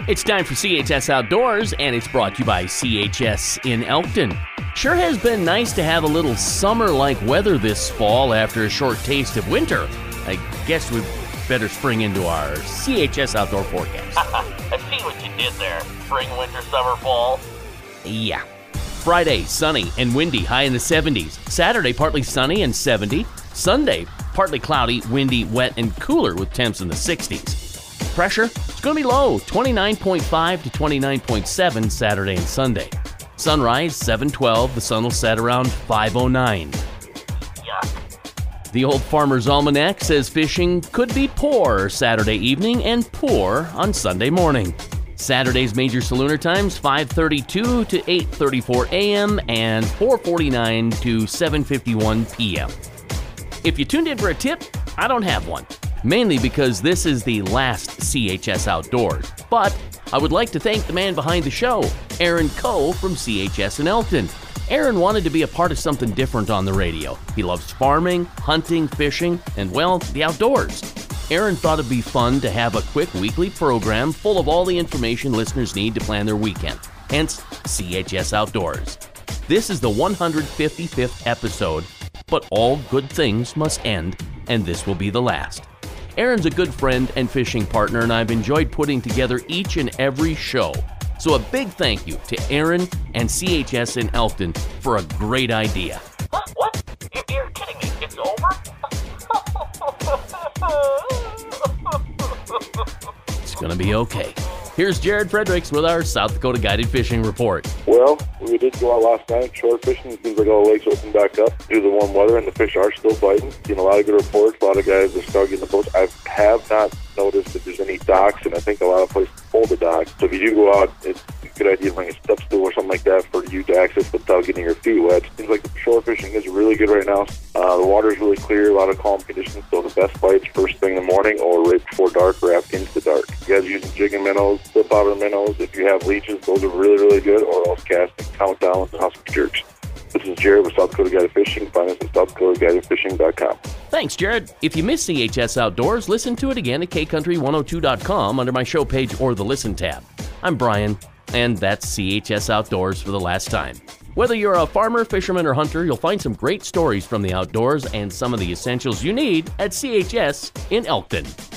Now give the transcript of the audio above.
It's time for CHS Outdoors, and it's brought to you by CHS in Elkton. Sure has been nice to have a little summer-like weather this fall after a short taste of winter. I guess we'd better spring into our CHS Outdoor forecast. I see what you did there. Spring, winter, summer, fall. Yeah. Friday, sunny and windy, high in the 70s. Saturday, partly sunny and 70. Sunday, partly cloudy, windy, wet, and cooler with temps in the 60s. Pressure, it's going to be low, 29.5 to 29.7 Saturday and Sunday. Sunrise, 7:12. The sun will set around 5:09. Yuck. The Old Farmer's Almanac says fishing could be poor Saturday evening and poor on Sunday morning. Saturday's major salooner times 5:32 to 8:34 a.m. and 4:49 to 7:51 p.m. If you tuned in for a tip, I don't have one. Mainly because this is the last CHS Outdoors. But I would like to thank the man behind the show, Aaron Coe from CHS in Elkton. Aaron wanted to be a part of something different on the radio. He loves farming, hunting, fishing, and, well, the outdoors. Aaron thought it'd be fun to have a quick weekly program full of all the information listeners need to plan their weekend. Hence, CHS Outdoors. This is the 155th episode, but all good things must end, and this will be the last. Aaron's a good friend and fishing partner, and I've enjoyed putting together each and every show. So a big thank you to Aaron and CHS in Elkton for a great idea. Huh? What? You're kidding me. It's over? It's going to be okay. Here's Jared Fredericks with our South Dakota Guided Fishing Report. Well, we did go out last night short fishing. It seems like all the lakes opened back up due to the warm weather, and the fish are still biting. Seen a lot of good reports. A lot of guys are starting in the boats. I have not noticed that there's any docks, and I think a lot of places hold the docks. So if you do go out, it's a good idea to bring a step stool or something like that for you to access without getting your feet wet. Seems like the shore fishing is really good right now. The water is really clear, a lot of calm conditions, so the best bites first thing in the morning or right before dark or after into the dark. You guys using jigging minnows, flip bobber minnows. If you have leeches, those are really, really good, or else casting countdowns and husker jerks. This is Jared with South Dakota Guided Fishing. Find us at SouthDakotaGuidedFishing.com. Thanks, Jared. If you missed CHS Outdoors, listen to it again at KCountry102.com under my show page or the Listen tab. I'm Brian, and that's CHS Outdoors for the last time. Whether you're a farmer, fisherman, or hunter, you'll find some great stories from the outdoors and some of the essentials you need at CHS in Elkton.